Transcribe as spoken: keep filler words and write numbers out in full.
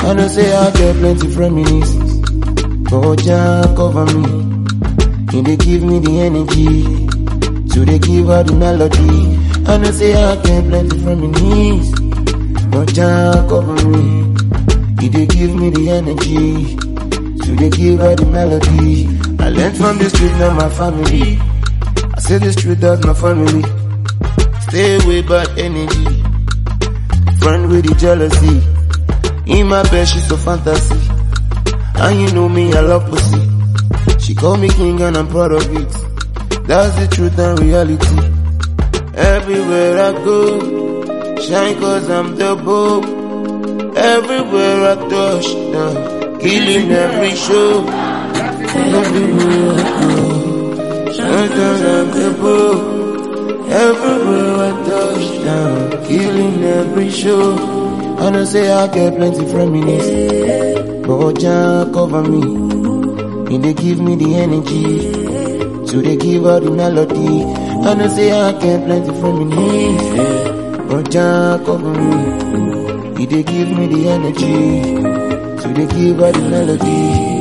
I know say I get plenty feminists, but Jah cover me. He dey give me the energy, so they give her the melody. I know say I get plenty feminists, but Jah cover me. He dey give me the energy, so they give her the melody. I learned from the street, not my family. I say the street, that's my family. Stay away bad energy, friend with the jealousy. In my bed, she's so fantasy. And you know me, I love pussy. She call me king and I'm proud of it. That's the truth and reality. Everywhere I go, shine cause I'm the Pope. Everywhere I touch, down, killing every show. Everywhere I go, shine cause I'm the Pope. Everywhere I touch, down, killing every show. I know say I get plenty feminists, but Jah cover me. He dey give me the energy, so they give her the melody. I know say I get plenty feminists, but Jah cover me. He dey give me the energy, so they give her the melody.